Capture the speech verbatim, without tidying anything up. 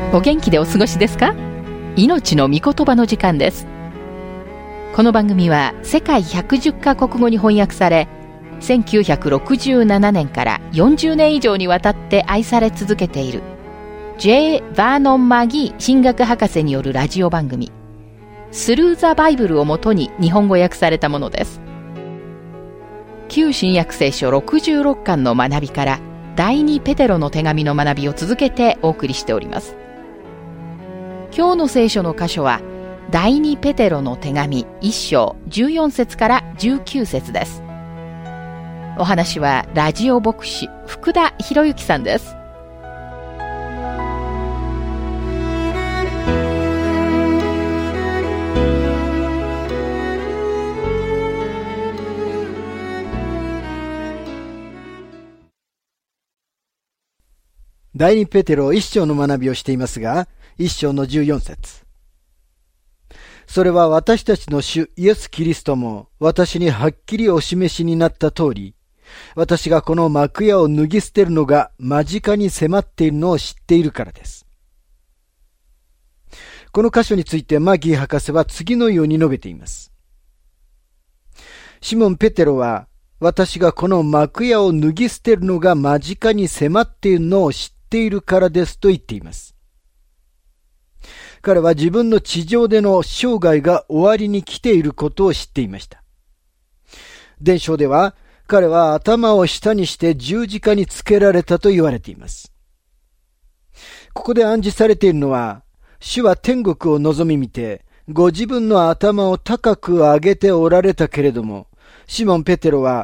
お元気でお過ごしですか？命の御言葉の時間です。この番組は世界ひゃくじゅっカ国語に翻訳され、せんきゅうひゃくろくじゅうななねんからよんじゅうねん以上にわたって愛され続けている J. バーノン・マギー神学博士によるラジオ番組スルー・ザ・バイブルをもとに日本語訳されたものです。旧新約聖書ろくじゅうろっかんの学びから第二ペテロの手紙の学びを続けてお送りしております。今日の聖書の箇所は第二ペテロの手紙いっ章じゅうよん節からじゅうきゅう節です。お話はラジオ牧師福田博之さんです。 第二ペテロ一章の学びをしていますが、一章のじゅうよん節。それは私たちの主イエス・キリストも私にはっきりお示しになった通り、私がこの幕屋を脱ぎ捨てるのが間近に迫っているのを知っているからです。この箇所についてマギー博士は次のように述べています。シモン・ペテロは私がこの幕屋を脱ぎ捨てるのが間近に迫っているのを知っているからですと言っています。彼は自分の地上での生涯が終わりに来ていることを知っていました。伝承では彼は頭を下にして十字架につけられたと言われています。ここで暗示されているのは、主は天国を望み見て、ご自分の頭を高く上げておられたけれども、シモン・ペテロは